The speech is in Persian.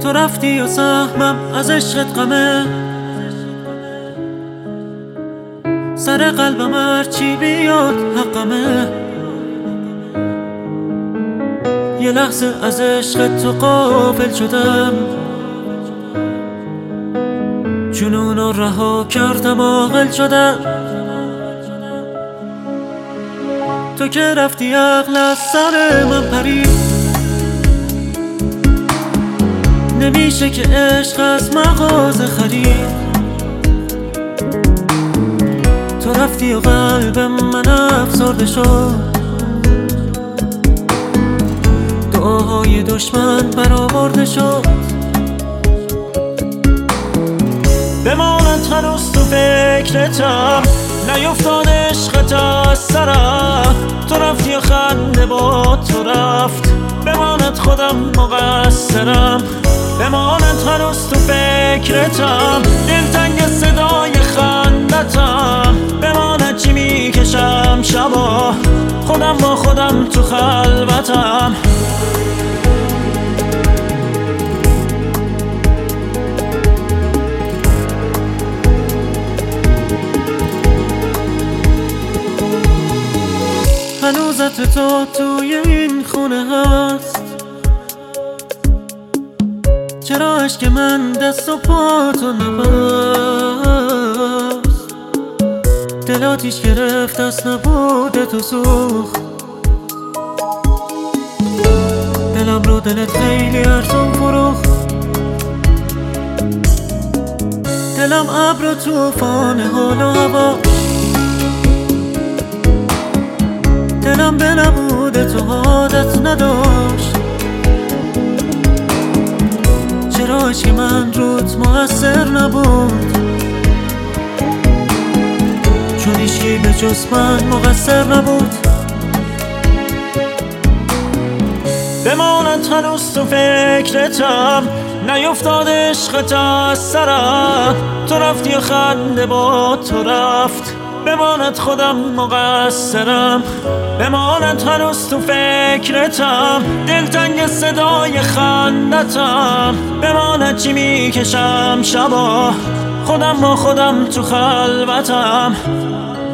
تو رفتی و سهمم از عشقت غمه، سر قلبم هرچی بیاد حقمه. یه لحظه از عشقت تو غافل شدم، جنون رو رها کردم عاقل شدم. تو که رفتی عقل از سر من پرید، نمیشه که عشق از مغازه خرید. تو رفتی و قلبم من افسرده شد، دعاهای دشمن برآورده شد. بماند هنوز تو فکرتم، نیفتاد عشقت از سرم. تو رفتی و خنده با تو رفت، بماند خودم مقصرم. بماند هنوز تو فکرتم، دلتنگ صدای خندتم. بماند چی میکشم شبا، خودم با خودم تو خلوتم. هنوز عطر تو توی این خونه هست، چرا عشق من دست و پا تو نبست؟ دل آتیش گرفت دست نبوده تو سوخت، دلم رو دلت خیلی ارزون فروخت. دلم ابر و توفان حال و هوا، دلم به نبوده تو عادت نداشت. چرا عشق من روت مؤثر نبود؟ چون هیچکی به جز من مقصر نبود. بماند هنوز تو فکرتم، نیفتاد عشقت از سرم. تو رفتی و خنده با تو رفت، بماند خودم مقصرم. بماند هنوز تو فکرتم، دلتنگ صدای خندتم. بماند چی میکشم شبا، خودم با خودم تو خلوتم.